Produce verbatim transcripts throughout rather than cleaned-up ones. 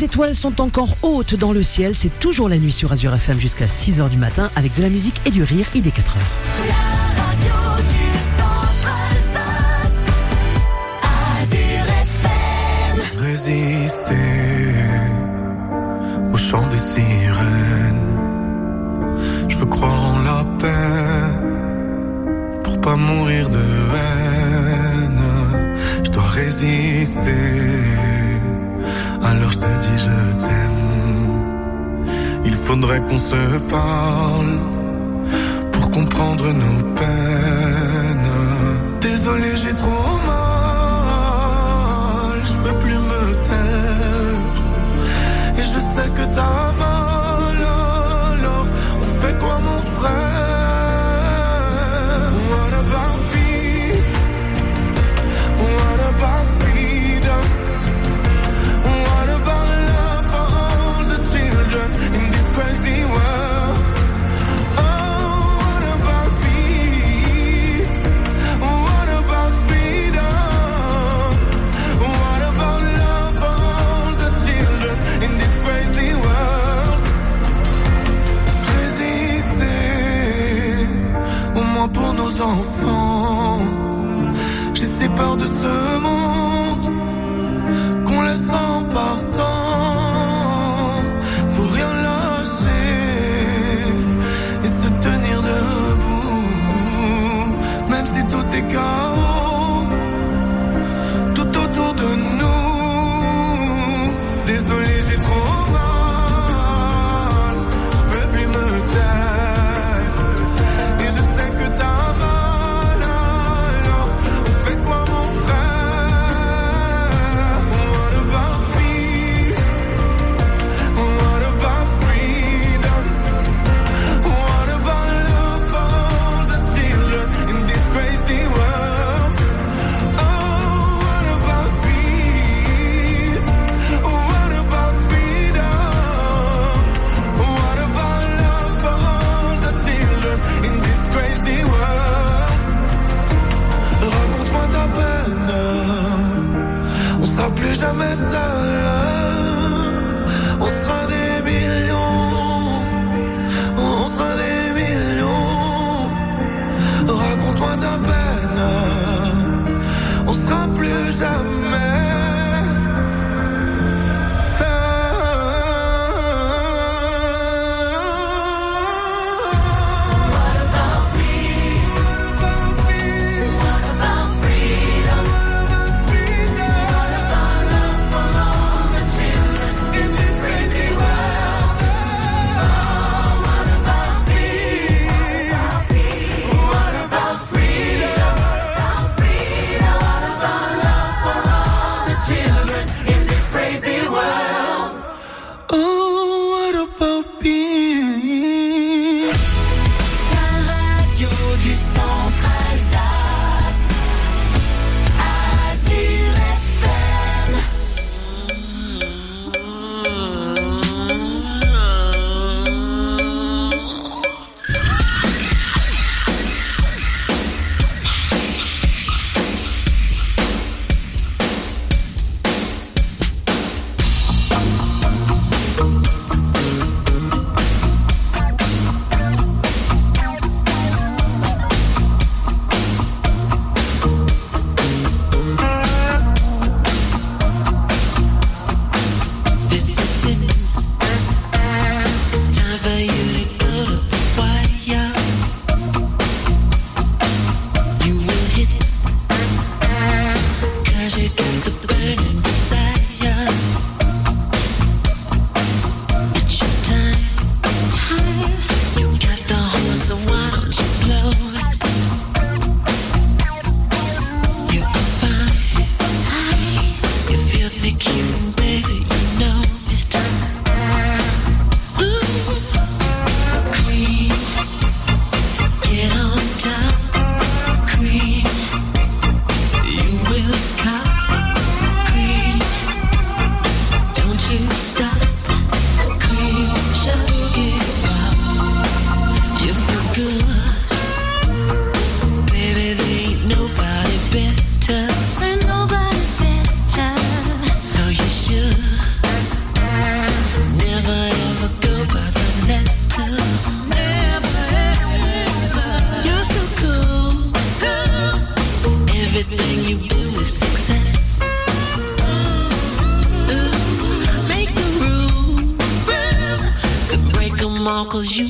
étoiles sont encore hautes dans le ciel. C'est toujours la nuit sur Azure F M jusqu'à six heures du matin avec de la musique et du rire. Il est quatre heures. La radio du Centre-Alsace, Azure F M. Résister au chant des sirènes. Je veux croire en la paix pour pas mourir de haine. Je dois résister. Alors je te dis je t'aime. Il faudrait qu'on se parle pour comprendre nos peines. Désolé, j'ai trop mal. Je peux plus me taire. Et je sais que t'as mal. Alors on fait quoi mon frère? What about peace? What about freedom? What about love for all the children in this crazy world? Oh, what about peace? What about freedom? What about love for all the children in this crazy world? Résister, au moins pour nos enfants. J'ai si peur de ce monde qu'on laissera en partant. Faut rien lâcher et se tenir debout, même si tout est chaos tout autour de nous. Désolé, j'ai trop mal. Je peux plus me taire. Et je sais que t'as mal. Alors on fait quoi mon frère? What about peace?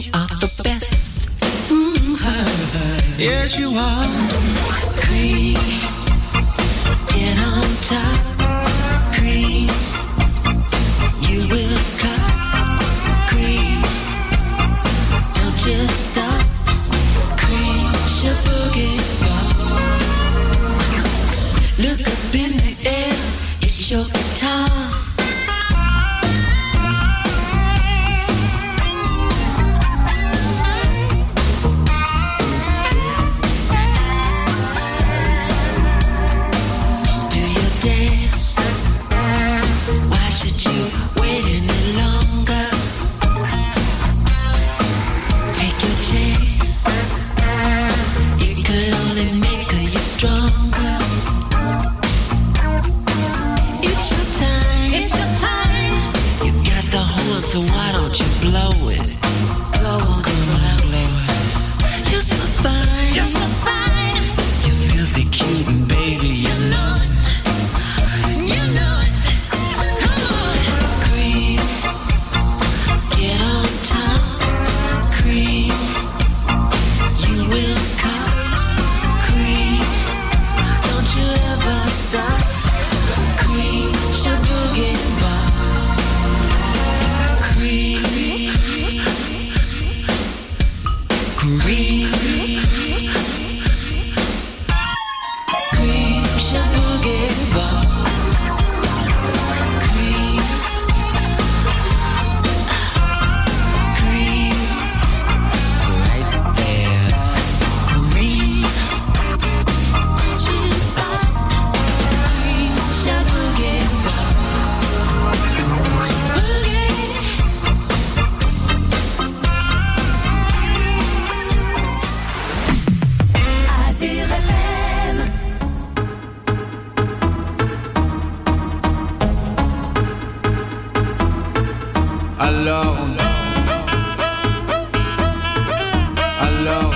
are the best. Mm-hmm. Yes, you are. Cream, get on top. Cream, you will cut. Cream, don't just stop. Cream, your boogie ball. Look up in the air, it's your guitar. So why don't you blow it? Blow on, come on and blow it. You're so fine, you're so fine. You're filthy cute and baby, you know it. You know it. Come on. Cream, get on top. Cream, you will come. Cream, don't you ever stop. Cream, your boogie bar. Cream, cream, cream, boogie bar. Cream, cream, right there. Cream, don't you stop. Cream, boogie bar. Boogie. Alors, alors,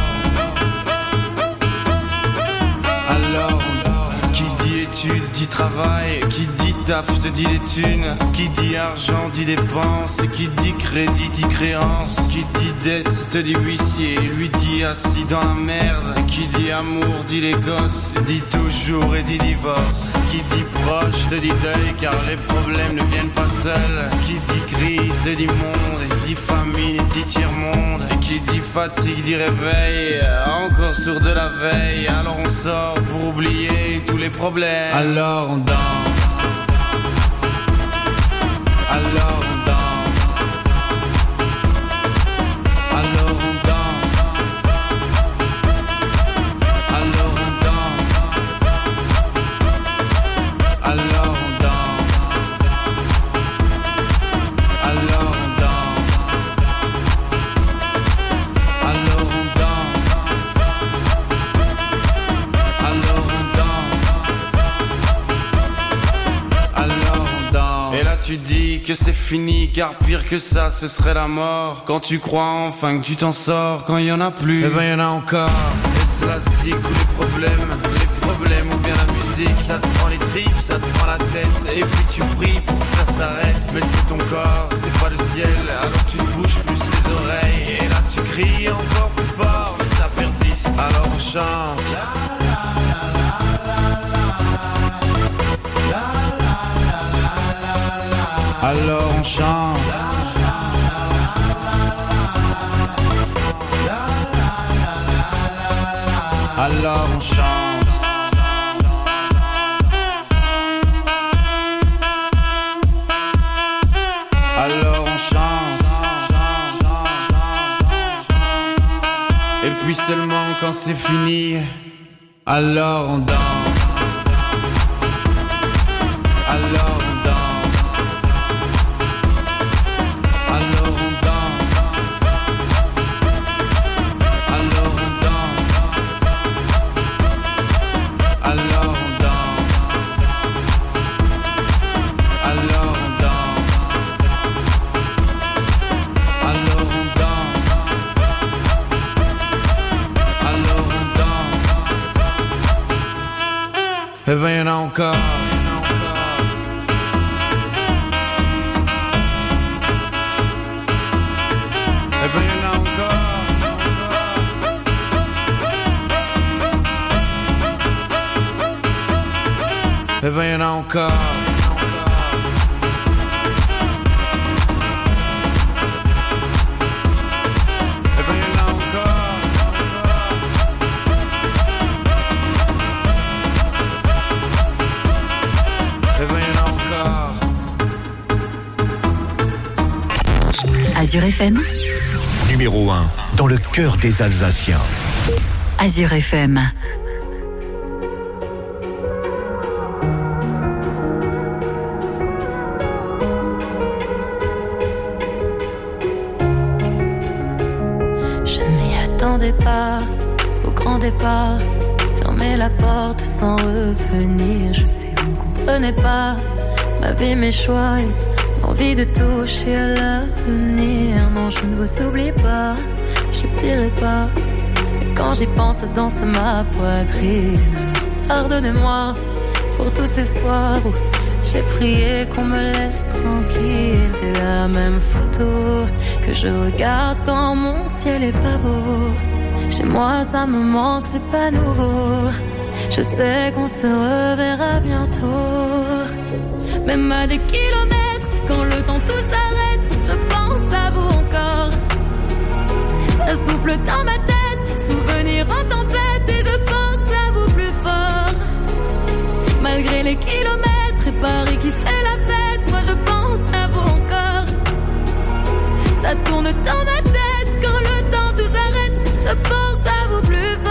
alors, qui dit études dit travail, qui dit taf te dit des thunes, qui dit argent dit dépenses, qui dit crédit dit créance, qui dit dette te dit huissier, lui dit assis dans la merde, qui dit amour dit les gosses, dit toujours et dit divorce, qui dit proche te dit deuil car les problèmes ne viennent pas seuls, qui dit crise te dit monde, et dit famine et dit tiers-monde, et qui dit fatigue dit réveil, encore sourd de la veille, alors on sort pour oublier tous les problèmes, alors on danse. Alors on danse. Alors on danse. Alors on danse. Alors on danse. Alors on danse. Alors on danse. Alors on danse. Alors on danse. Et là tu dis que c'est fini, car pire que ça, ce serait la mort. Quand tu crois enfin que tu t'en sors, quand il y en a plus, eh ben il y en a encore. Et cela c'est tous les problèmes, les problèmes ou bien la musique, ça te prend les tripes, ça te prend la tête, et puis tu pries pour que ça s'arrête. Mais c'est ton corps, c'est pas le ciel, alors tu te bouges plus les oreilles, et là tu cries encore plus fort, mais ça persiste, alors on chante. Alors on chante. Alors on chante. Alors on chante. Et puis seulement quand c'est fini, alors on danse. Alors on danse. Eh ben y'en a encore. Eh ben y'en a Eh ben y'en a encore. Eh ben y'en a encore. Eh ben y'en a encore. Azure F M. Numéro un, dans le cœur des Alsaciens. Azure F M. Je m'y attendais pas au grand départ. Fermer la porte sans revenir. Je sais, vous ne comprenez pas ma vie, mes choix et l'envie de toucher à l'avenir. Non, je ne vous oublie pas, je ne dirai pas. Mais quand j'y pense, danse ma poitrine. Alors pardonnez-moi pour tous ces soirs où j'ai prié qu'on me laisse tranquille. C'est la même photo que je regarde quand mon ciel est pas beau. Chez moi ça me manque, c'est pas nouveau. Je sais qu'on se reverra bientôt. Même à des kilomètres, quand le temps tout s'arrête, je pense à vous encore. Ça souffle dans ma tête, souvenir en tempête, et je pense à vous plus fort. Malgré les kilomètres et Paris qui fait la fête, moi je pense à vous encore. Ça tourne dans ma tête, quand le temps tout s'arrête, je pense à vous plus fort.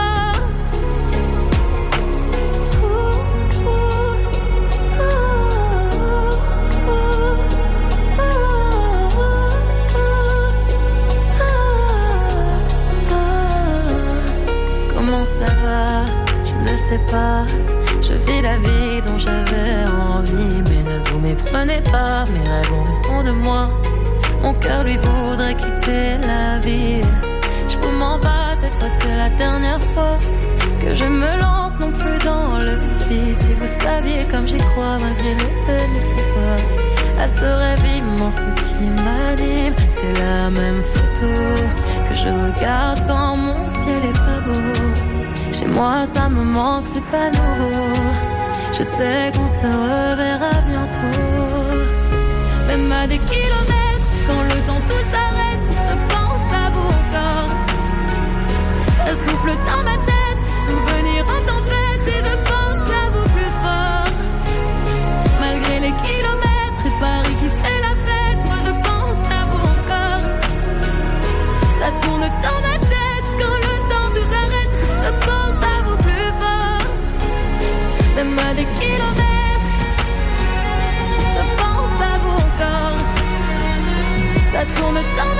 Ça va, je ne sais pas. Je vis la vie dont j'avais envie. Mais ne vous méprenez pas, mes rêves ont raison de moi. Mon cœur lui voudrait quitter la ville. Je vous mens pas, cette fois c'est la dernière fois que je me lance non plus dans le vide. Si vous saviez comme j'y crois, malgré les peines, il faut pas à ce rêve immense qui m'anime. C'est la même photo que je regarde quand mon ciel est pas beau. Chez moi ça me manque, c'est pas nouveau. Je sais qu'on se reverra bientôt. Même à des kilomètres, quand le temps tout s'arrête, je pense à vous encore. Ça souffle dans ma tête, souvenir en tempête, et je pense à vous plus fort. Malgré les kilomètres et Paris qui fait la fête, moi je pense à vous encore. Ça tourne dans ma tête, quand le temps tout s'arrête, je pense à vous plus fort. Même à des kilomètres, je pense à vous encore. Ça tourne dans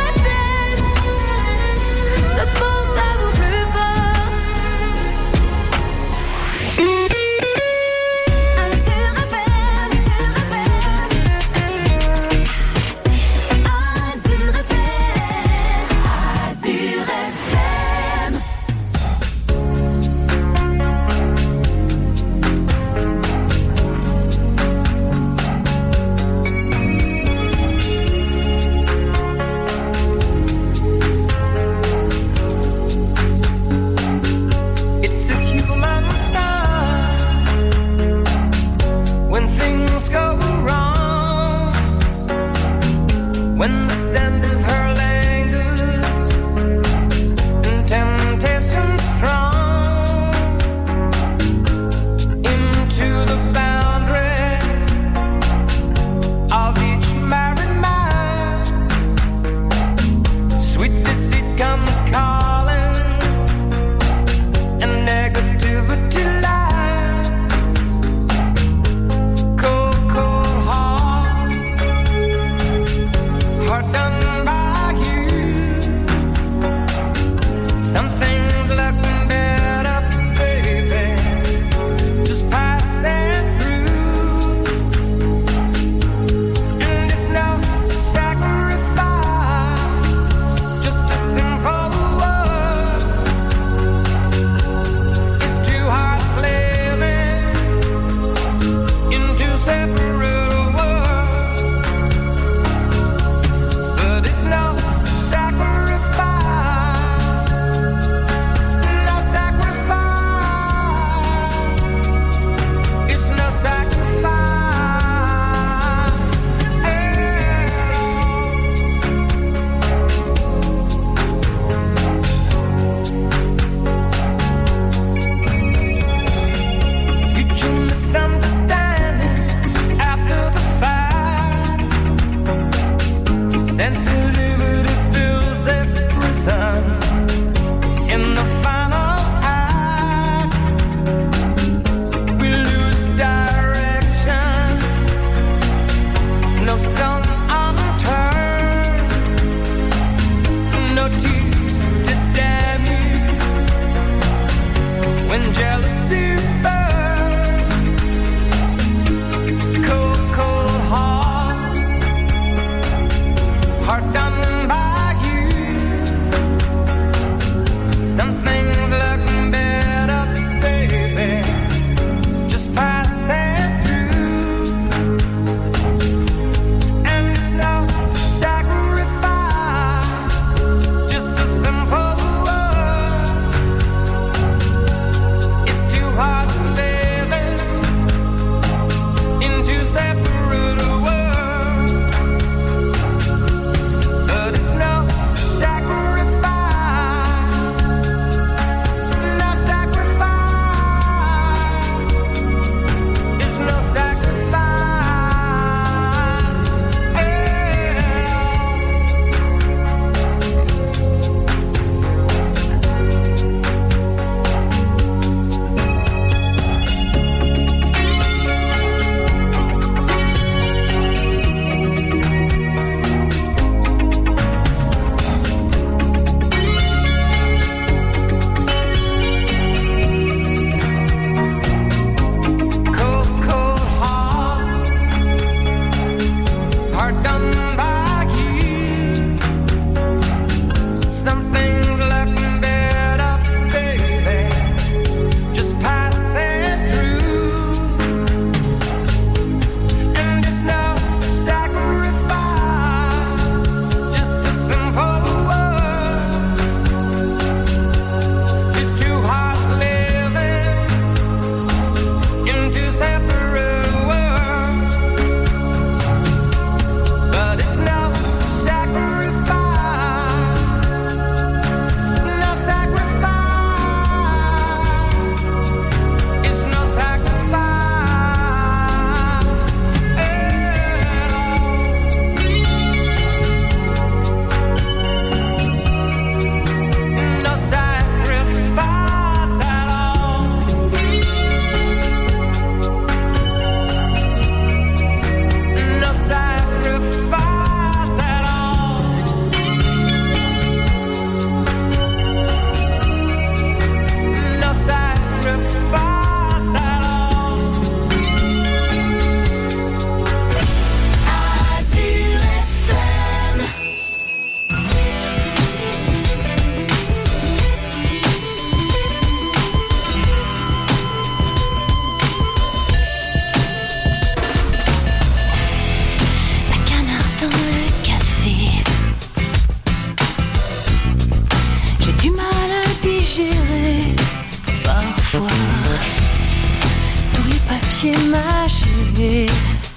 imaginer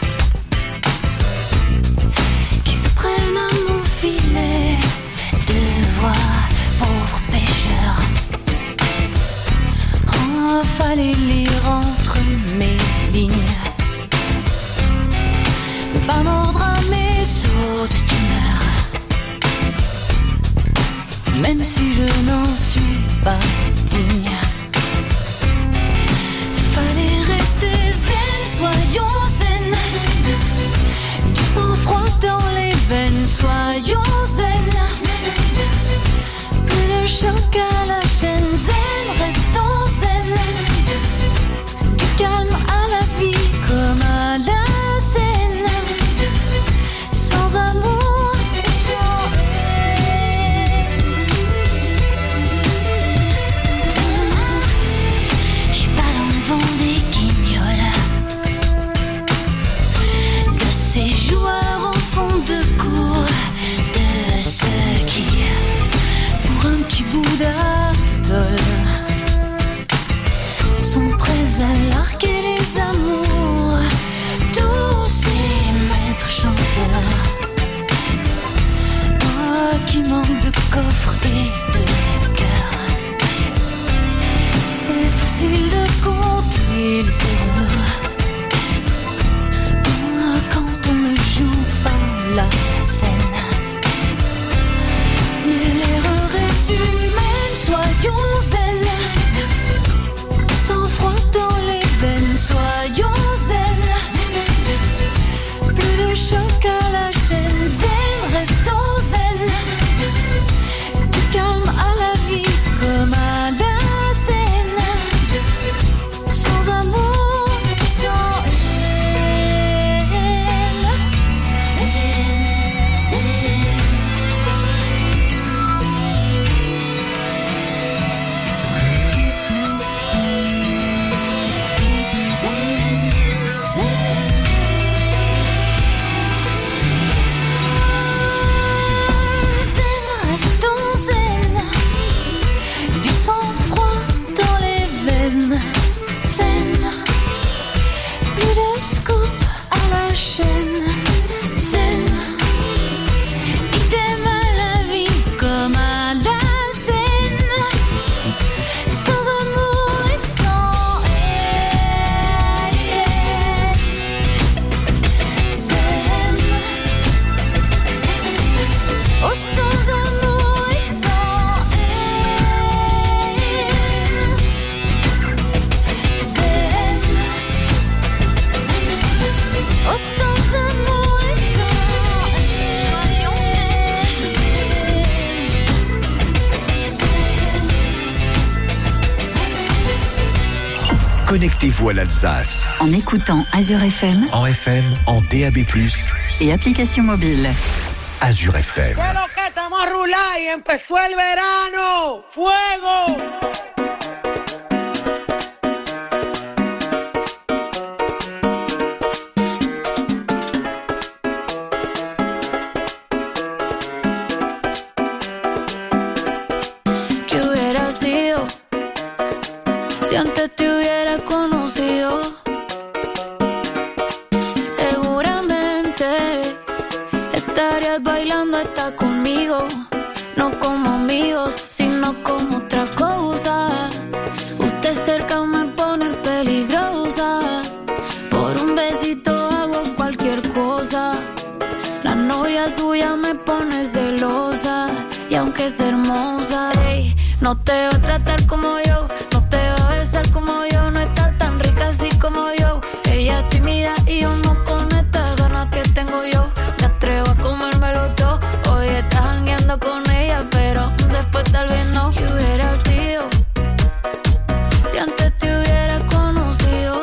qui se prennent à mon filet de voix, pauvres pécheurs. Oh, fallait lire entre mes lignes, ne pas mordre à mes sautes d'humeur, même si je n'en suis pas digne. Fallait rester zen, soyons zen, du sang-froid dans les veines, soyons zen, plus le choc à la chaîne, zen, restons zen, du calme à la vie comme à la scène, sans amour et sans haine. J'suis pas dans le vent des guignols, de ces joueurs en fond de cour, de ceux qui, pour un petit bout d'atoll, sont prêts à larguer les amours, tous ces maîtres chanteurs, oh, qui manquent de coffre et de cœur. C'est facile de compter les erreurs, oh, quand on ne joue pas la scène. Mais l'erreur est humaine, soyons zen, sans froid dans les veines, soyons zen, plus de choc à la chaîne, zen, restons zen, du calme à la vie comme à la scène, sans amour, sans haine, zen, zen. Connectez-vous à l'Alsace. En écoutant Azure F M. En F M, en D A B plus. Et application mobile. Azure F M. ¡Qué lo que estamos a rular y empezó el verano! ¡Fuego! ¿Qué hubiera sido si antes te hubiera conocido? Seguramente estarías bailando hasta conmigo, no como amigos, sino como otra cosa. Usted cerca me pone peligrosa, por un besito hago cualquier cosa. La novia suya me pone celosa, y aunque es hermosa, ey, no te va a tratar como yo, no te va a besar como yo, no está tan rica así como yo. Ella es tímida y yo no con estas ganas que tengo yo. Me atrevo a comérmelo todo. Hoy estás jangueando con ella, pero después tal vez no. ¿Qué hubiera sido si antes te hubiera conocido?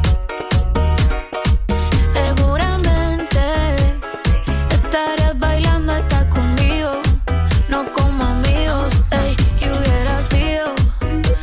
Seguramente estarías bailando hasta conmigo, no como amigos. Ey, ¿qué hubiera sido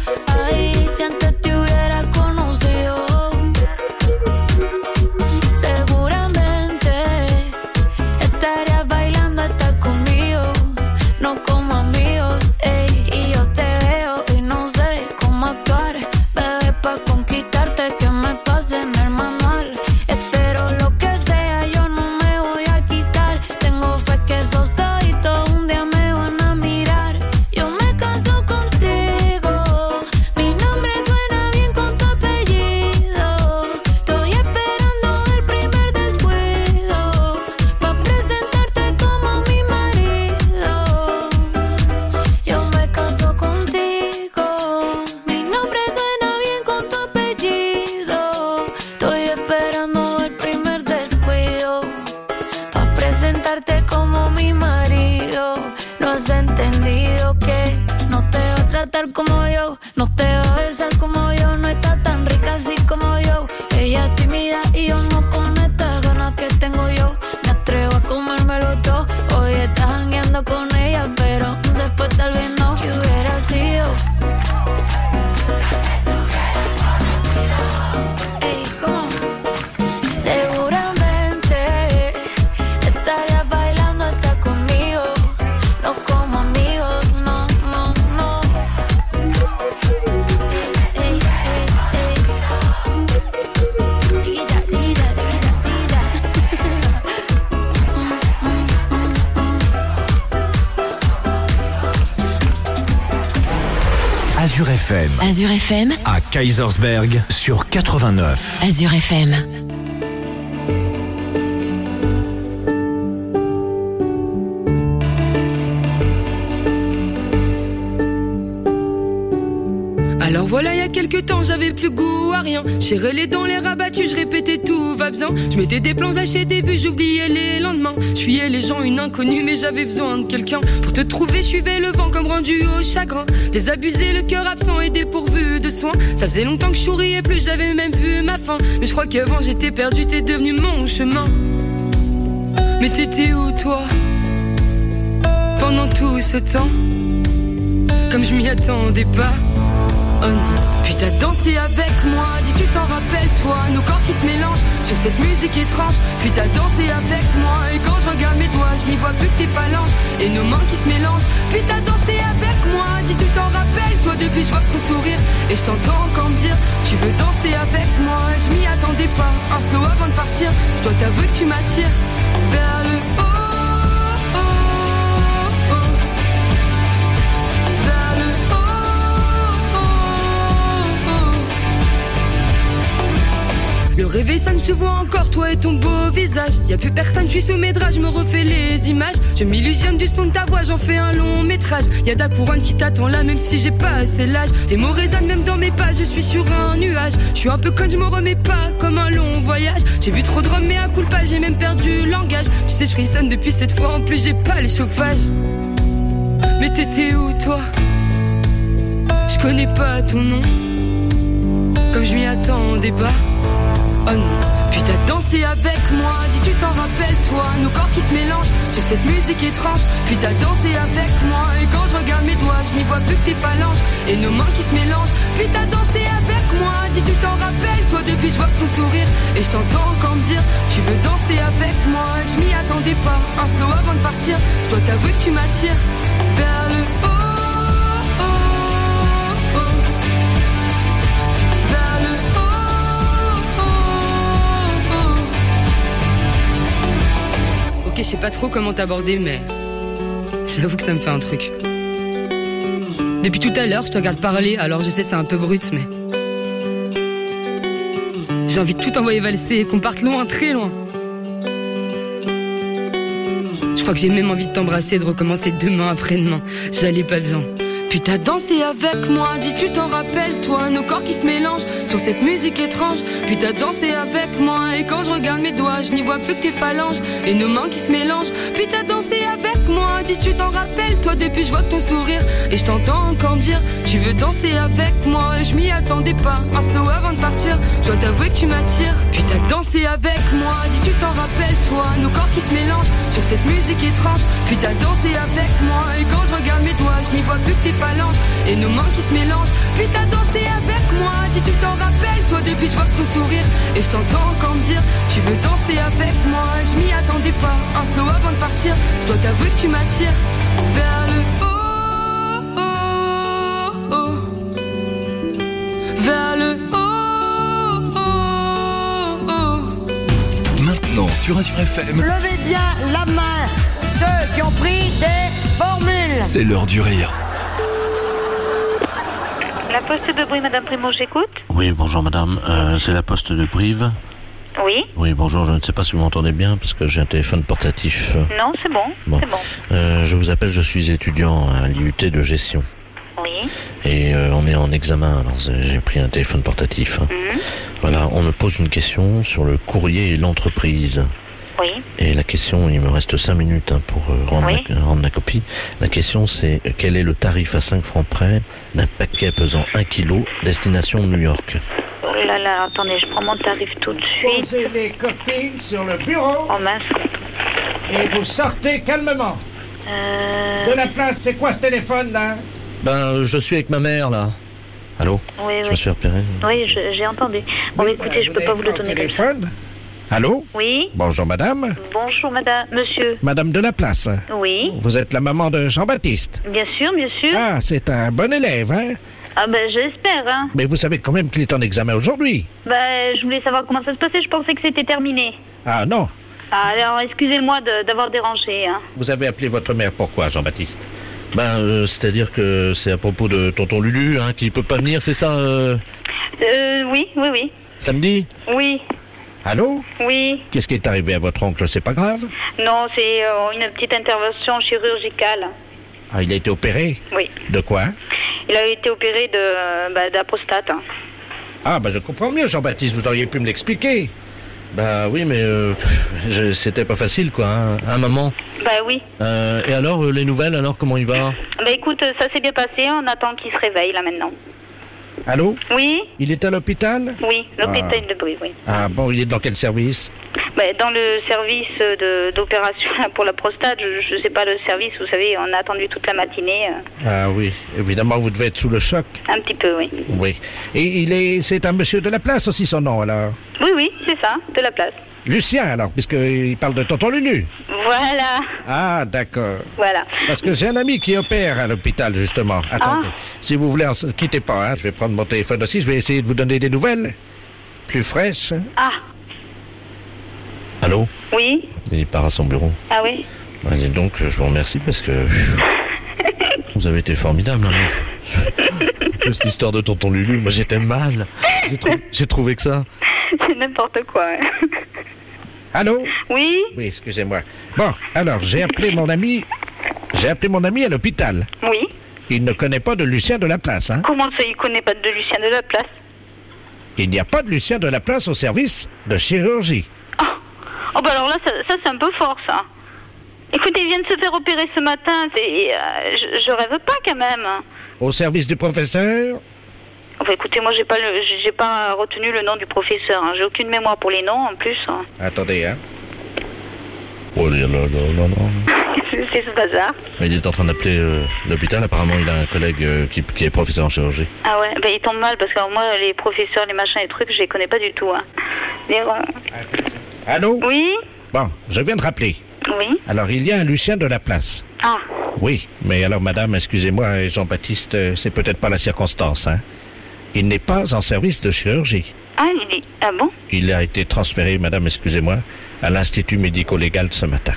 tratar como yo, no te va a besar como yo, no está tan rica así como yo. Ella es tímida y yo no con estas ganas que tengo yo. Me atrevo a comérmelo todo. Hoy estás jangueando con ella, pero después tal vez no. ¿Qué hubiera sido? Ey, ¿cómo? Seguramente estarías bailando hasta conmigo. No como amigos, no, no, no. Ey, ey, ey, ey. Chiquilla, chiquilla, chiquilla, chiquilla. Azure F M. Azure F M. À Kaisersberg sur quatre-vingt-neuf. Azure F M. Alors voilà, il y a quelques temps, j'avais plus goût à rien. J'ai relé dans les rabattus, je répétais tout va bien. Je mettais des plans, lâchais des vues, j'oubliais les lendemains. Je fuyais les gens, une inconnue, mais j'avais besoin de quelqu'un. Pour te trouver, je suivais le vent comme rendu au chagrin. Désabusé, le cœur absent et dépourvu de soins. Ça faisait longtemps que je souriais plus, j'avais même vu ma fin. Mais je crois qu'avant j'étais perdu, t'es devenu mon chemin. Mais t'étais où toi? Pendant tout ce temps, comme je m'y attendais pas. Oh non. Puis t'as dansé avec moi, dis tu t'en rappelles toi, nos corps qui se mélangent sur cette musique étrange. Puis t'as dansé avec moi, et quand je regarde mes doigts, je n'y vois plus que tes phalanges et nos mains qui se mélangent. Puis t'as dansé avec moi, dis tu t'en rappelles toi, depuis je vois ton sourire et je t'entends encore me dire tu veux danser avec moi. Je m'y attendais pas, un slow avant de partir, je dois t'avouer que tu m'attires vers le haut. Le réveil sonne, je te vois encore, toi et ton beau visage. Y'a plus personne, je suis sous mes draps, je me refais les images. Je m'illusionne du son de ta voix, j'en fais un long métrage. Y'a de la couronne qui t'attend là, même si j'ai pas assez l'âge. Tes mots résonnent même dans mes pas, je suis sur un nuage. Je suis un peu conne, je me remets pas, comme un long voyage. J'ai bu trop de rhum, mais à coup pas, j'ai même perdu le langage. Tu sais, je frissonne depuis cette fois, en plus j'ai pas le chauffage. Mais t'étais où toi? Je connais pas ton nom, comme je m'y attendais pas. Oh non. Puis t'as dansé avec moi, dis tu t'en rappelles toi, nos corps qui se mélangent sur cette musique étrange. Puis t'as dansé avec moi, et quand je regarde mes doigts, je n'y vois plus que tes phalanges et nos mains qui se mélangent. Puis t'as dansé avec moi, dis tu t'en rappelles toi, depuis je vois ton sourire et je t'entends encore me dire tu veux danser avec moi. Je m'y attendais pas, un slow avant de partir, je dois t'avouer que tu m'attires vers le haut. Je sais pas trop comment t'aborder, mais j'avoue que ça me fait un truc. Depuis tout à l'heure, je te regarde parler, alors je sais c'est un peu brut, mais j'ai envie de tout envoyer valser, qu'on parte loin, très loin. Je crois que j'ai même envie de t'embrasser, de recommencer demain après-demain. J'allais pas bien. Puis t'as dansé avec moi, dis tu t'en rappelles toi, nos corps qui se mélangent sur cette musique étrange. Puis t'as dansé avec moi, et quand je regarde mes doigts, je n'y vois plus que tes phalanges et nos mains qui se mélangent. Puis t'as dansé avec moi, dis tu t'en rappelles toi, depuis je vois ton sourire et je t'entends encore me dire tu veux danser avec moi. Je m'y attendais pas, un slow avant de partir, je dois t'avouer que tu m'attires. Puis t'as dansé avec moi, dis tu t'en rappelles toi, nos corps qui se mélangent sur cette musique étrange. Puis t'as dansé avec moi, et quand je regarde mes doigts, je n'y vois plus que tes phalanges et nos mains qui se mélangent. Puis t'as dansé avec moi, dis tu t'en rappelles toi, depuis je vois ton sourire et je t'entends encore me dire tu veux danser avec moi. Je m'y attendais pas, un slow avant de partir, je dois t'avouer que tu m'attires vers le haut, oh, oh, vers le haut, oh, oh. Maintenant sur Azure F M, Levez bien la main, ceux qui ont pris des formules. c'est l'heure du rire. La poste de Brive, Madame Primo, j'écoute. Oui, bonjour madame, euh, c'est la poste de Brive. Oui. Oui, bonjour, je ne sais pas si vous m'entendez bien parce que j'ai un téléphone portatif. Non, c'est bon, Bon. c'est bon. Euh, je vous appelle, je suis étudiant à l'I U T de gestion. Oui. Et euh, on est en examen, alors j'ai pris un téléphone portatif. Mhm. Voilà, on me pose une question sur le courrier et l'entreprise. Oui. Et la question, il me reste cinq minutes hein, pour euh, rendre, Oui. la, rendre la copie. La question, c'est euh, quel est le tarif à cinq francs près d'un paquet pesant un kilo, destination New York? Oh là là, attendez, je prends mon tarif tout de suite. Posez les copies sur le bureau Oh mince. et vous sortez calmement. Euh... De la place, c'est quoi ce téléphone là? Ben, euh, je suis avec ma mère, là. Allô? Oui, Je oui. me suis repéré. Oui, je- j'ai entendu. Bon, mais écoutez, je peux pas vous le donner comme ça. Téléphone? Allô? Oui. Bonjour madame. Bonjour, madame. Monsieur. Madame de la place. Oui. Vous êtes la maman de Jean-Baptiste. Bien sûr, bien sûr. Ah, c'est un bon élève, hein? Ah ben, j'espère, hein. Mais vous savez quand même qu'il est en examen aujourd'hui. Ben, je voulais savoir comment ça se passait. Je pensais que c'était terminé. Ah non. Ah, alors, excusez-moi de- d'avoir dérangé, hein. Vous avez appelé votre mère pourquoi, Jean-Baptiste? Ben, euh, c'est-à-dire que c'est à propos de tonton Lulu, hein, qui peut pas venir, c'est ça, euh, Euh, oui, oui, oui. samedi? Oui, Allô? oui. Qu'est-ce qui est arrivé à votre oncle? C'est pas grave? Non, c'est euh, une petite intervention chirurgicale. Ah, il a été opéré? Oui. De quoi? Il a été opéré de, euh, bah, de la prostate. hein. Ah, ben je comprends mieux, Jean-Baptiste, vous auriez pu me l'expliquer. Ben oui, mais euh, je- c'était pas facile, quoi, hein, hein, maman? Bah oui. Euh, et alors, euh, les nouvelles, alors, comment il va? Bah écoute, euh, ça s'est bien passé. On attend qu'il se réveille, là, maintenant. Allô? Oui, Il est à l'hôpital? oui. L'hôpital Ah. de Brie, oui. Ah bon, il est dans quel service? Bah, dans le service de- d'opération pour la prostate, je, je sais pas le service, vous savez, on a attendu toute la matinée. euh, Ah oui, évidemment, vous devez être sous le choc. un petit peu, oui. Oui. Et il est, c'est un monsieur de la place aussi, son nom, alors? Oui, oui, c'est ça, de la place. Lucien, alors, puisqu'il parle de tonton Lulu. Voilà, Ah, d'accord. voilà. Parce que j'ai un ami qui opère à l'hôpital, justement. Attendez, si vous voulez, ne quittez pas, hein. Je vais prendre mon téléphone aussi, je vais essayer de vous donner des nouvelles. Plus fraîches. Ah, Allô? oui, Il part à son bureau. ah oui. Ben, dites donc, je vous remercie parce que vous avez été formidable. Hein, en plus, l'histoire de tonton Lulu, moi j'étais mal. J'ai trou- j'ai trouvé que ça. C'est n'importe quoi. hein. Allô? Oui, Oui, excusez-moi. Bon, alors, j'ai appelé mon ami... J'ai appelé mon ami à l'hôpital. oui. Il ne connaît pas de Lucien de la place, hein? Comment ça, il connaît pas de Lucien de la place? Il n'y a pas de Lucien de la place au service de chirurgie. Oh bah alors là, ça, ça, c'est un peu fort, ça. Écoutez, il vient de se faire opérer ce matin. C'est, euh, je, je rêve pas quand même. Au service du professeur? Enfin, écoutez, moi, j'ai pas, le, j'ai j'ai pas retenu le nom du professeur. hein. J'ai aucune mémoire pour les noms, en plus. hein. Attendez, hein? Oh là là là là là. C'est c'est ce bazar. Mais il est en train d'appeler euh, l'hôpital. Apparemment, il a un collègue euh, qui, qui est professeur en chirurgie. Ah ouais, bah il tombe mal parce que alors, moi, les professeurs, les machins, les trucs, je les connais pas du tout. Hein. Mais, euh, Allô? Oui, Bon, je viens de rappeler. oui. Alors, il y a un Lucien de la place. Ah, Oui, mais alors, madame, excusez-moi, Jean-Baptiste, euh, c'est peut-être pas la circonstance, hein? Il n'est pas en service de chirurgie. ah, il est... ah bon? Il a été transféré, madame, excusez-moi, à l'Institut médico-légal ce matin.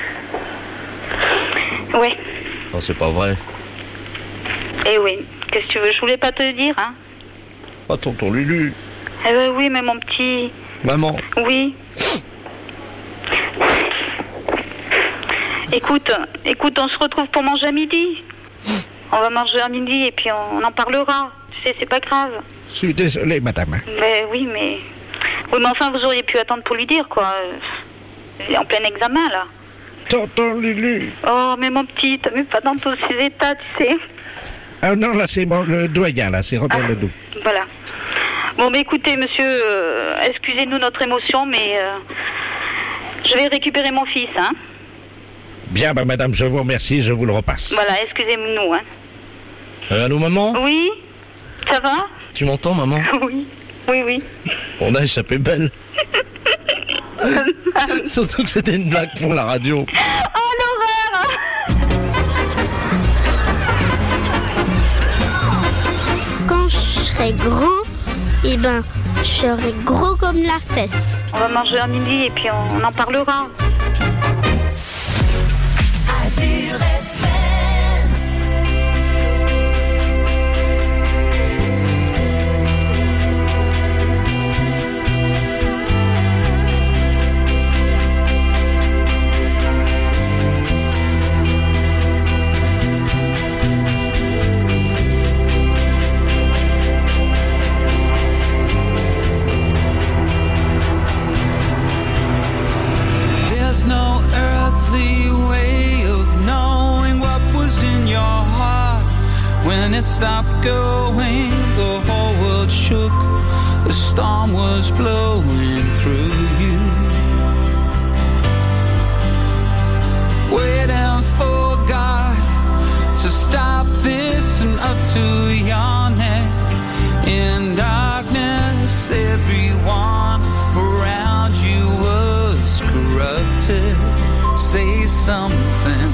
Oui. Oh, c'est pas vrai. Eh oui. Qu'est-ce que tu veux? Je voulais pas te le dire, hein. Oh, tonton Lulu. Eh ben oui, mais mon petit... Maman. Oui. Écoute, écoute, on se retrouve pour manger à midi. On va manger à midi et puis on, on en parlera. Tu sais, c'est pas grave. Je suis désolé, madame. Mais oui, mais... Oui, mais enfin, vous auriez pu attendre pour lui dire, quoi. Il est en plein examen, là. Tonton Lulu. Oh, mais mon petit, t'as mis pas dans tous ces états, tu sais. Ah non, là, c'est bon, le doyen, là, c'est Robert Ledoux. Voilà. Bon, mais écoutez, monsieur, euh, excusez-nous notre émotion, mais... euh, je vais récupérer mon fils, hein. Bien, bah, madame, je vous remercie, je vous le repasse. Voilà, excusez-nous, hein. Euh, allô, maman? Oui? Ça va? Tu m'entends, maman? Oui. Oui, oui. On a échappé belle. Surtout que c'était une blague pour la radio. Oh, l'horreur! Quand je serai grand, eh ben, je serai gros comme la fesse. On va manger à midi et puis on, on en parlera. Azur F M. When it stopped going, the whole world shook. The storm was blowing through you. Waiting for God to stop this and up to your neck. In darkness, everyone around you was corrupted. Say something.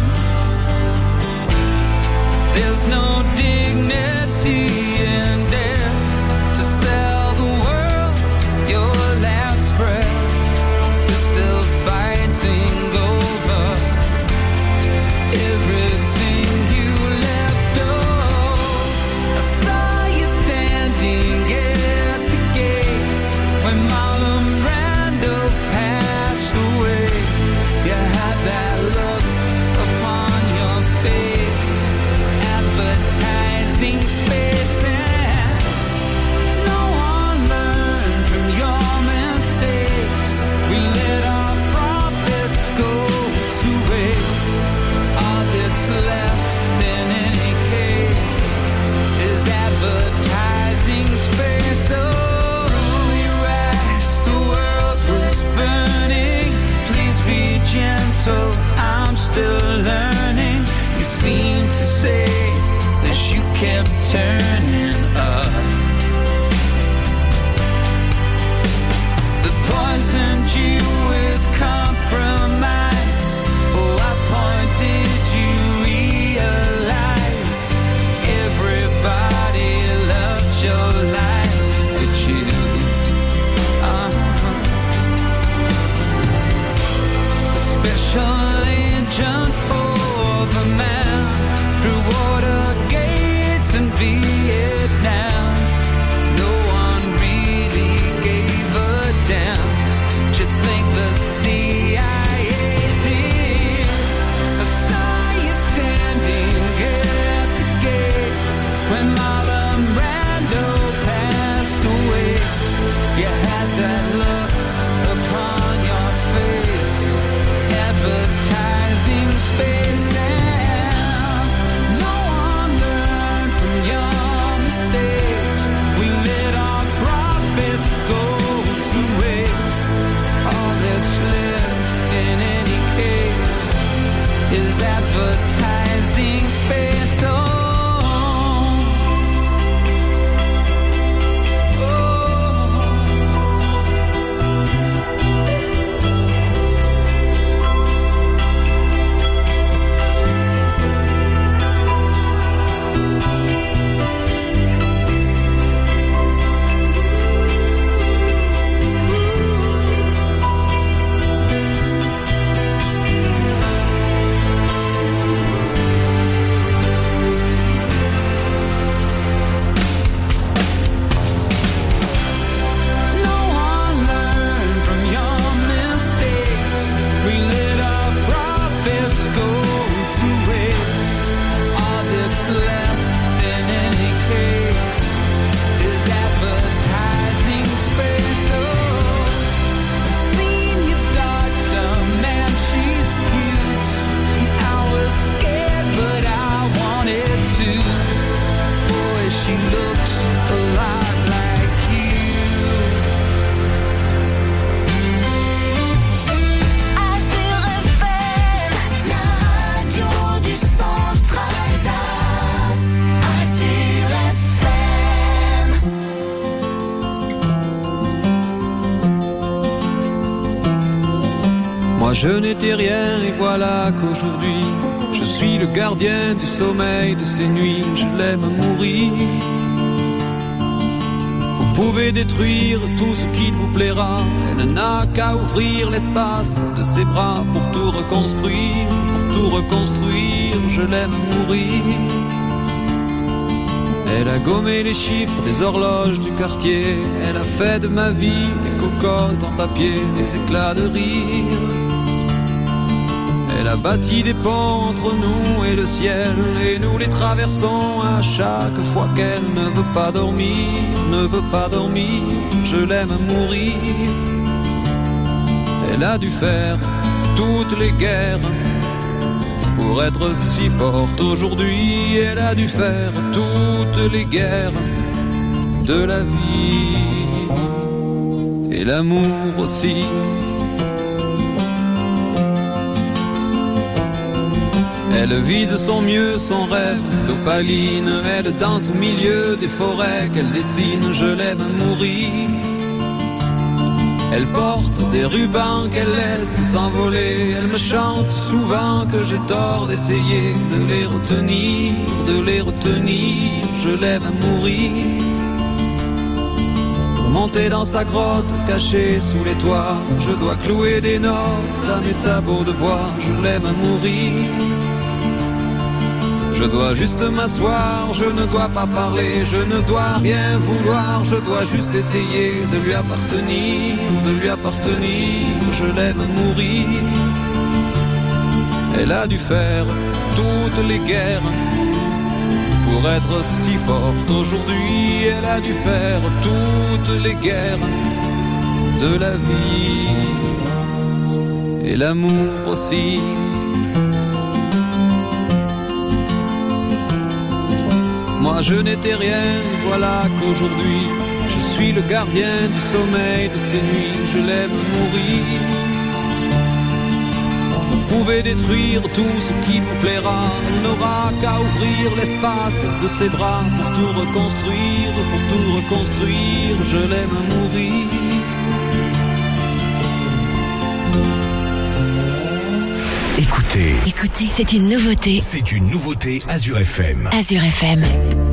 There's no dignity in death to sell the world your last breath. We're still fighting over everything you left. Oh, I saw you standing at the gates when Marlon Brando passed away. You had that look upon your face, advertising space, and no one learned from your mistakes. We let our profits go to waste. All that's left in any case is advertising space. Oh, through your eyes the world was burning. Please be gentle, I'm still learning. You seem to say that you kept turning up. They poisoned you with compromise. Oh, what point did you realize? Everybody loves your life but you. Uh-huh. A special agent for the man through Watergate and Vietnam. No one really gave a damn. But you think the C I A did? I saw you standing at the gates when Marlon Brando passed away. You had that look upon your face, advertising space, and no one learned from your mistakes. We let our profits go to waste. All that's left in any case is advertising space. Oh, no one learned from your mistakes. We let our profits go to waste. All that's left in any case is advertising space. Oh, I've seen your daughter, man, she's cute. I was scared, but I wanted to. Boy, she looks a lot like you. Azur F M, la radio du centre Alsace. Azur F M. Moi je n'étais rien et voilà qu'aujourd'hui je suis le gardien du sommeil de ces nuits. Je l'aime mourir. Vous pouvez détruire tout ce qui vous plaira. Elle n'a qu'à ouvrir l'espace de ses bras pour tout reconstruire, pour tout reconstruire. Je l'aime mourir. Elle a gommé les chiffres des horloges du quartier. Elle a fait de ma vie des cocottes en papier, des éclats de rire. Elle a bâti des ponts entre nous et le ciel, et nous les traversons à chaque fois qu'elle ne veut pas dormir, ne veut pas dormir. Je l'aime mourir. Elle a dû faire toutes les guerres Pour être si forte aujourd'hui, elle a dû faire toutes les guerres de la vie. Et l'amour aussi. Elle vit de son mieux son rêve d'opaline. Elle danse au milieu des forêts qu'elle dessine. Je l'aime à mourir. Elle porte des rubans qu'elle laisse s'envoler. Elle me chante souvent que j'ai tort d'essayer de les retenir, de les retenir. Je l'aime à mourir. Pour monter dans sa grotte cachée sous les toits, je dois clouer des notes à mes sabots de bois. Je l'aime à mourir. Je dois juste m'asseoir, je ne dois pas parler, je ne dois rien vouloir, je dois juste essayer de lui appartenir, de lui appartenir, je l'aime à mourir. Elle a dû faire toutes les guerres pour être si forte aujourd'hui, elle a dû faire toutes les guerres de la vie et l'amour aussi. Moi je n'étais rien, voilà qu'aujourd'hui je suis le gardien du sommeil de ces nuits, je l'aime mourir. Vous pouvez détruire tout ce qui vous plaira, on n'aura qu'à ouvrir l'espace de ses bras pour tout reconstruire, pour tout reconstruire, je l'aime mourir. Écoutez, Écoutez, c'est une nouveauté. C'est une nouveauté Azure F M. Azure F M.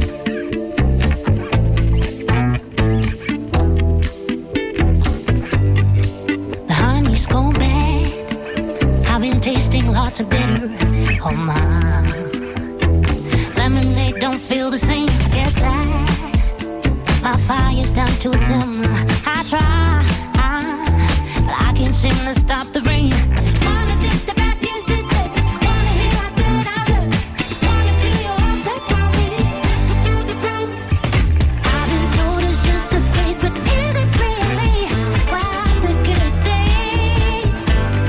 The honey's gone bad. I've been tasting lots of bitter. Oh my. Lemonade don't feel the same. Get tired. My fire's down to a simmer. I try, I, but I can't seem to stop the rain. Wanna ditch the back yesterday. Wanna hear how good I look. Wanna feel your arms around me. Through the ground. I've been told it's just a phase, but is it really? Wow, the good days.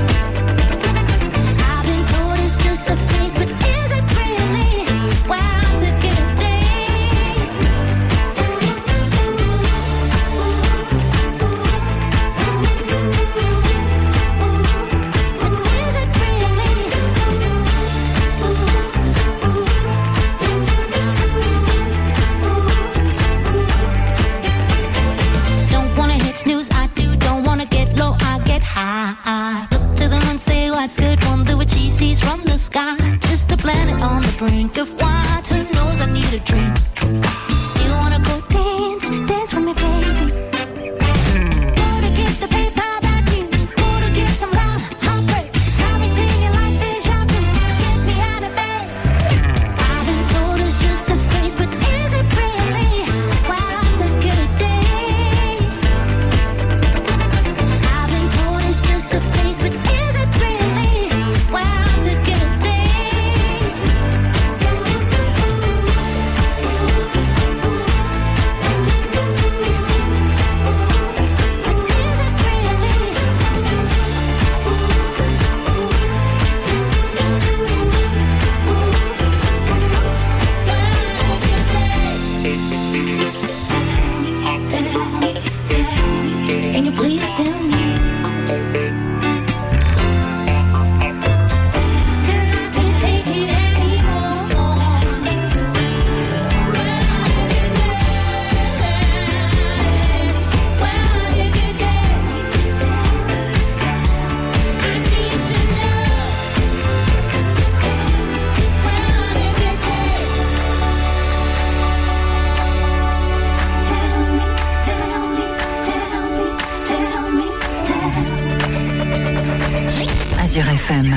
I've been told it's just a phase, but is it really? Wow, the good days. Don't wanna hit snooze, I do. Don't wanna get low, I get high. Look to the moon, say what's good. Wonder what she sees from the sky. Just a planet on the brink of what? Who knows? I need a drink. You wanna go dance, dance with me, baby. Gotta get the paper back you. Gotta get some love, heartbreak. Sorry, seeing you like deja vu. Get me out of bed. I've been told it's just a phase, but is it really? Wow, the good days. I've been told it's just a phase, but is it really? Wow, the good days. Can you please tell me? 'Cause I can't take it anymore. Well, you could tell me. I need to know. Well, you could tell me. Tell me, tell me, tell me, tell me. Azure F M.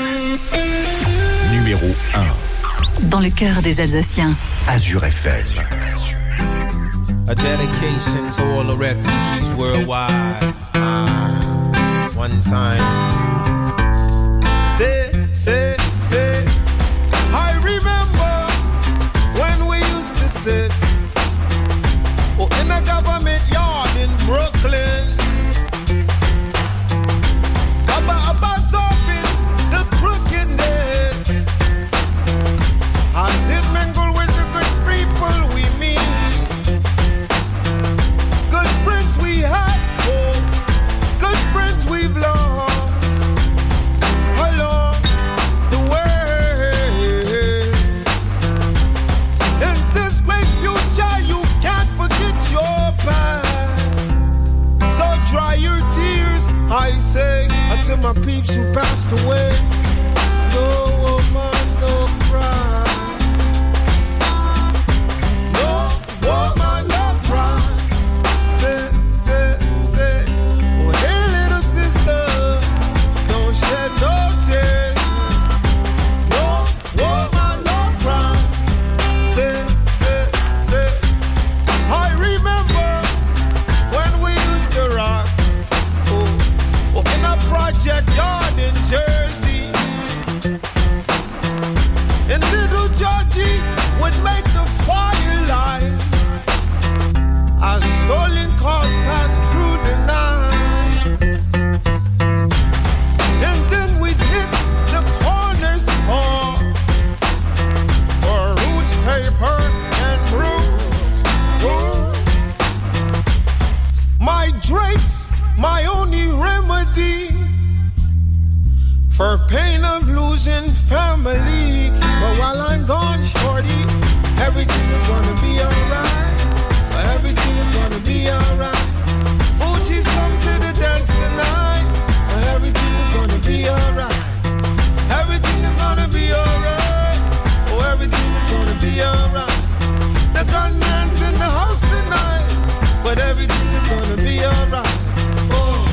Numéro un. Dans le cœur des Alsaciens. Azure F M. A dedication to all the refugees worldwide. Uh, one time. Say, say, say. I remember when we used to sit oh, in a government yard in Brooklyn. Abba, Abba, solving the crookedness. my peeps who passed away. No woman, no cry. No woman, no cry. Say, say, say. Oh, hey, little sister, don't shed no tears. No woman, no cry. Say, say, say. I remember when we used to rock. Oh, oh in a project yard in Jersey. And little Georgie would make the fire light as stolen cars passed through the night. And then we'd hit the corner store for roots, paper, and brew. Ooh. My drinks, my only remedy for pain of losing family. But while I'm gone, shorty, everything is gonna be alright. Everything is gonna be alright. Fuji's come to the dance tonight. Everything is gonna be alright. Everything is gonna be alright. Oh, everything is gonna be alright. The gunman's in the house tonight, but everything is gonna be alright. Oh.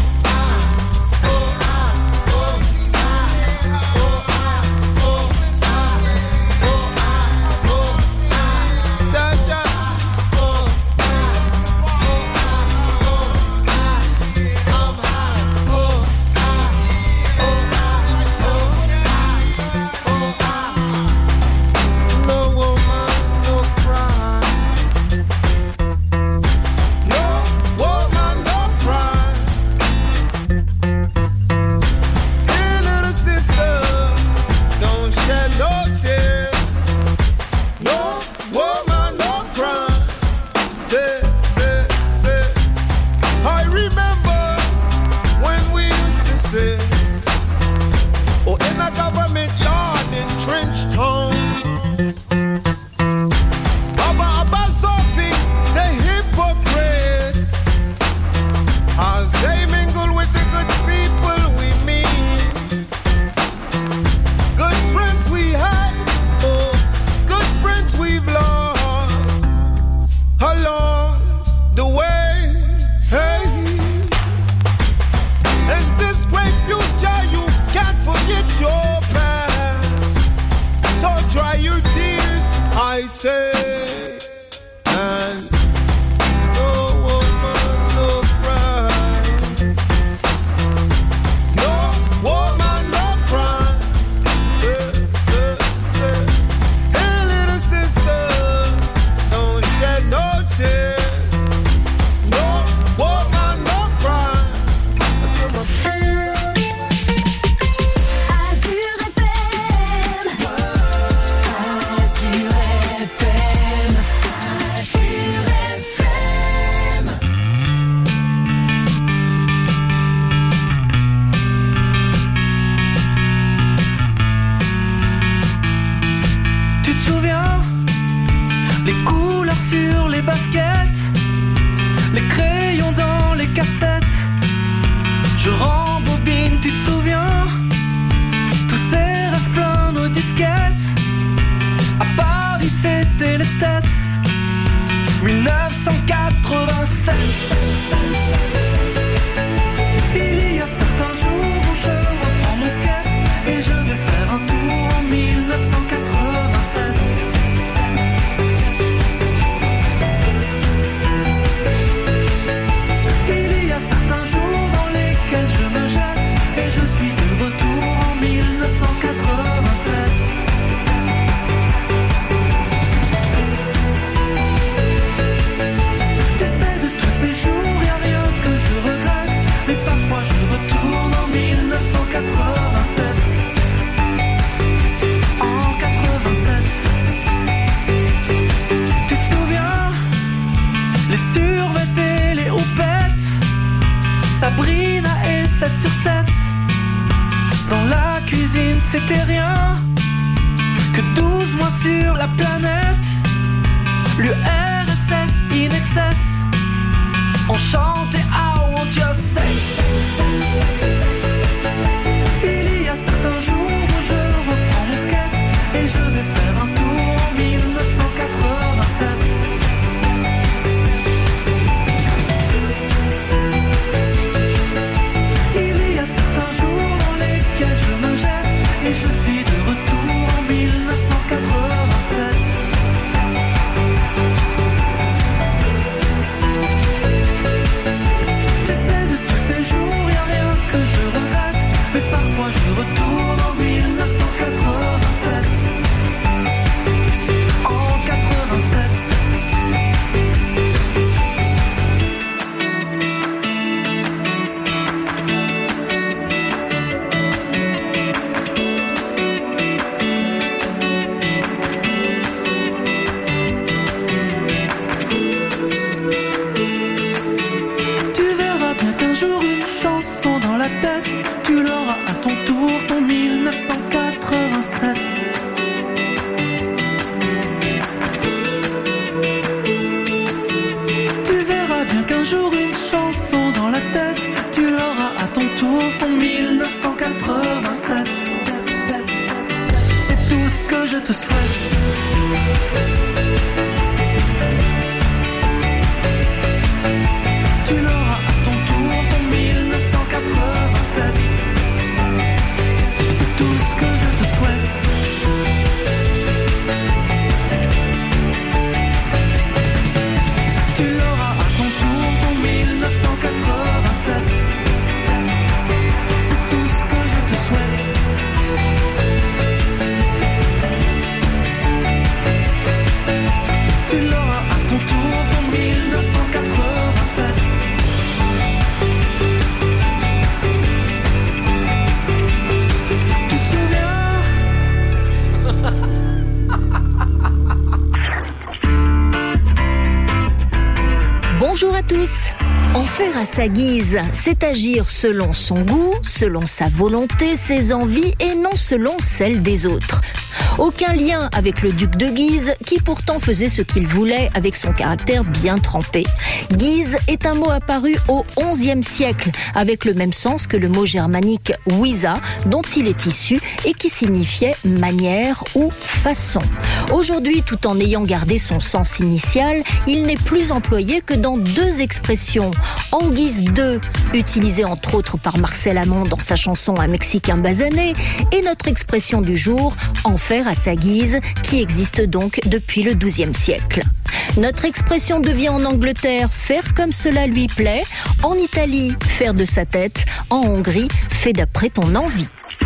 sept sur sept. Dans la cuisine, c'était rien que douze mois sur la planète. Le R S S in excess. On chantait I want your sex. toujours une chanson dans la tête. Tu l'auras à ton tour, ton mille neuf cent quatre-vingt-sept. C'est tout ce que je te souhaite. Tu l'auras à ton tour, ton mille neuf cent quatre-vingt-sept. C'est tout ce que je te souhaite. Tu l'auras à ton tour, ton mille neuf cent quatre-vingt-sept. C'est tout ce que je te souhaite. Tu l'auras à ton tour, ton mille neuf cent quatre-vingt-sept. Tu te souviens? Bonjour à tous. En faire à sa guise, c'est agir selon son goût, selon sa volonté, ses envies et non selon celles des autres. Aucun lien avec le duc de Guise, qui pourtant faisait ce qu'il voulait avec son caractère bien trempé. Guise est un mot apparu au onzième siècle, avec le même sens que le mot germanique Wisa, dont il est issu et qui signifiait manière ou façon. Aujourd'hui, tout en ayant gardé son sens initial, il n'est plus employé que dans deux expressions. En guise de, utilisée entre autres par Marcel Amont dans sa chanson Un Mexicain basané, et notre expression du jour, en faire à sa guise, qui existe donc depuis le douzième siècle. Notre expression devient en Angleterre faire comme cela lui plaît, en Italie faire de sa tête, en Hongrie fait d'après ton envie.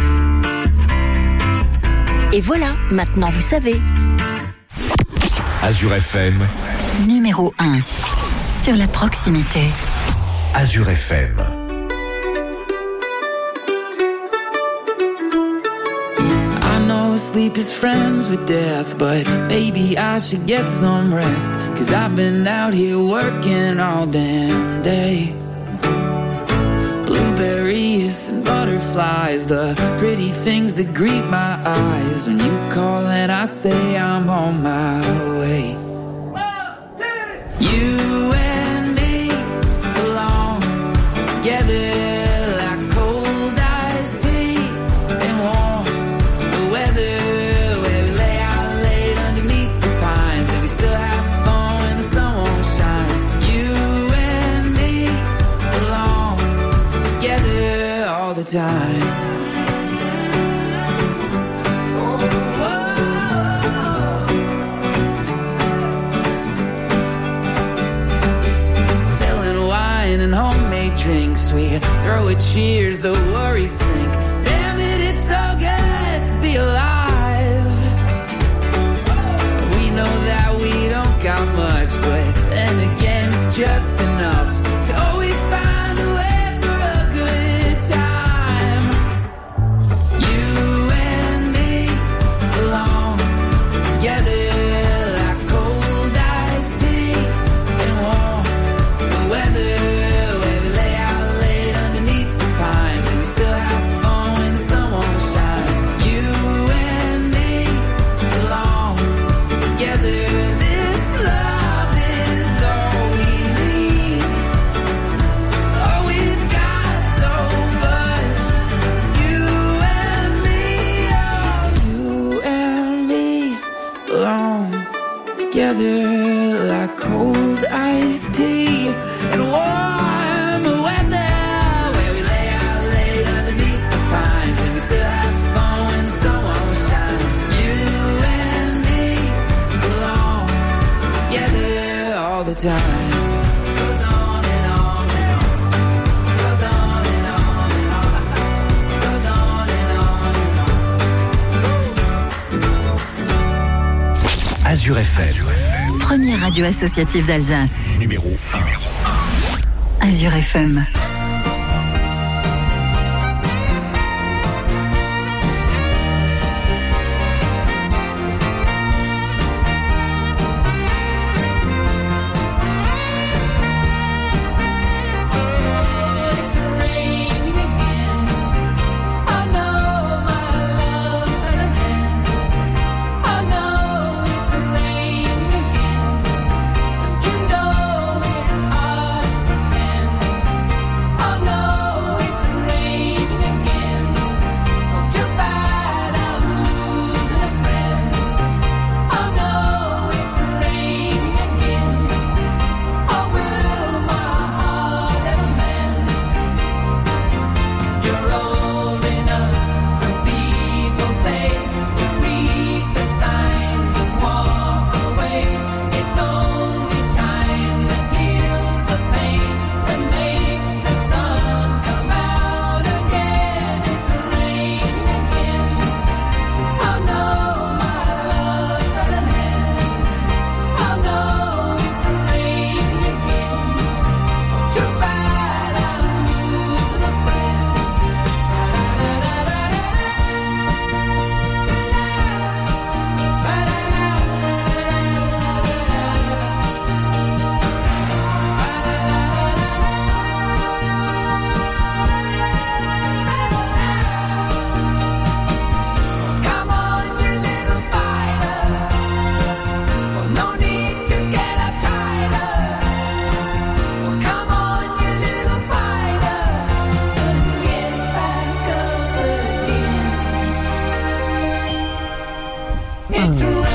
Et voilà, maintenant vous savez. Azure F M. Numéro un. Sur la proximité. Azure F M. Sleep is friends with death, but maybe I should get some rest, 'cause I've been out here working all damn day. Blueberries and butterflies, the pretty things that greet my eyes when you call and I say I'm on my way. You and me belong together. Time. Spilling wine and homemade drinks, we throw a cheers, the worries sink. Damn it, it's so good to be alive. We know that we don't got much, but then again it's just enough to always find a way. Like cold iced tea and warm weather, where we lay out late underneath the pines and we still have fun when the sun won't shine. You and me belong together all the time. Goes on and on and on. Goes on and on and on. Goes on and on and on. Azure F M. Première radio associative d'Alsace. Numéro un. Azure F M. It's hard to It's a